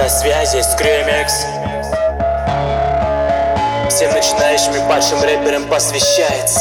На связи Скримекс. Всем начинающим и падшим рэперам посвящается.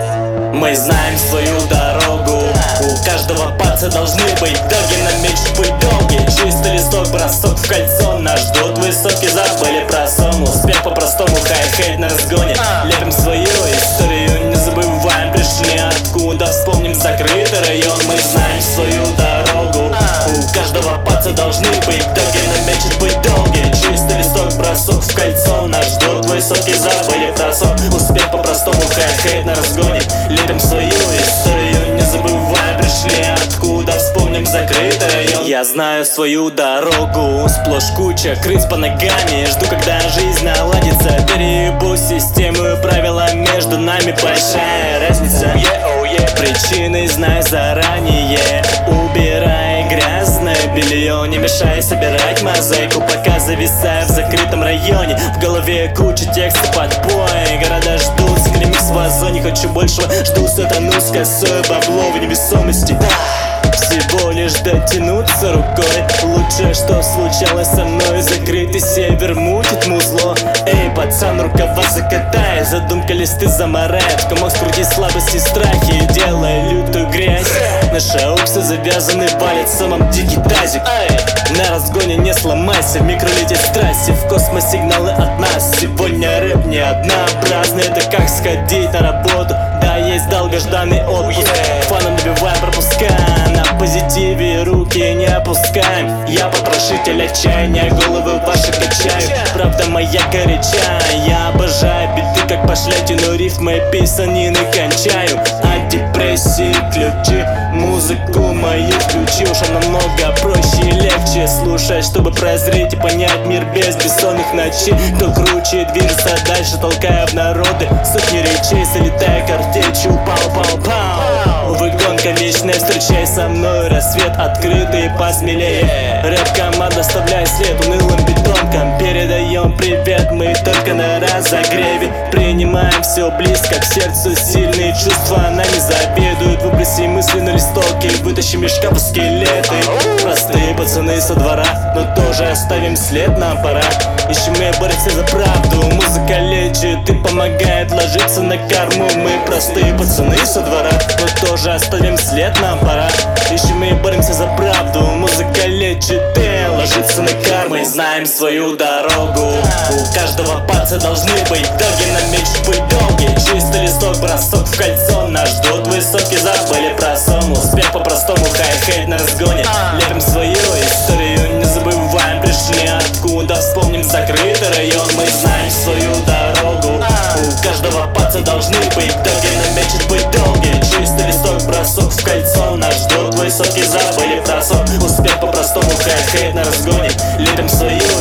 Мы знаем свою дорогу. У каждого паца должны быть доги, на меч быть долгий. Чистый листок, бросок в кольцо. Нас ждут высоки, забыли про сон. Успех по-простому, хай-хейт на разгоне. Лепим свою историю, не забываем, пришли откуда. Вспомним закрытый район. Мы знаем свою дорогу. У каждого паца должны быть доги, на меч быть долгий. Чистый листок, бросок в кольцо. Нас ждут высоки, забыли про сон. Успех по-простому, хай-хейт на разгоне. Лепим свою историю, не забываем, пришли откуда. Вспомним закрытый район. Я знаю свою дорогу, сплошь куча крыс по ногами. Жду, когда жизнь наладится. Переебу систему и правила, между нами большая разница. Причины знаю заранее. Убирай грязное белье, не мешай собирать мозаику, пока зависаю в закрытом районе. В голове куча текста подбой. Города ждут, скримикс в озоне. Хочу большего, жду сатану с косой, бабло в невесомости. Всего лишь дотянуться рукой. Лучшее, что случалось со мной. Закрытый север мутит музло. Эй, пацан, рукава закатай. Задумка листы замарает. В комок скрути слабости, страхи, делая лютую грязь. Наши уксы завязаны, валит самом дикий тазик. На разгоне не сломайся, в микро летит страсти. В космос сигналы от нас. Сегодня рэп не однообразный. Это как сходить на работу. Да, есть долгожданный отпуск. Фаном добиваем пропуска. На позитиве руки не опускаем. Я потрошитель отчаяния, головы ваши качаю. Правда моя горяча. Я обожаю биты как пошлятину, но рифмы писанины кончаю. От депрессии ключи, музыку мою включи. Уж намного проще и легче слушать, чтобы прозреть и понять мир без бессонных ночей. Кто круче движется дальше, толкая в народы сотни речей, залетая картечью. Пау-пау-пау. Увы, гонка вечная, встречай со мной рассвет открытый, посмелее. Рэп-команда оставляет след унылым бетонкам. Передаем привет, мы только на разогреве. Принимаем все близко к сердцу, сильные чувства нами заведуют. Выброси мысли на листок и вытащим из шкафа скелеты. Простые пацаны со двора, но тоже оставим след, нам пора. Ищем и боремся за правду. Музыка лечит и помогает ложиться на корму. Мы простые пацаны со двора, но тоже оставим след, нам пора. Ищем и боремся за правду. Музыка лечит и ложится на корму. Мы знаем свою дорогу. У каждого паца должны быть доги, на меч быть долгий. Чистый листок, бросок в кольцо. Нас ждут высоки, забыли про сон. Успех по-простому, хай-хейт на разгоне. Лепим свою историю, не забываем, пришли откуда. Вспомним закрытый район. Мы знаем свою дорогу. У каждого паца должны быть доги, на меч быть долгий. Чистый листок, бросок в кольцо. Нас ждут высоки, забыли про сон. Успех по-простому, хай-хейт на разгоне. Лепим свою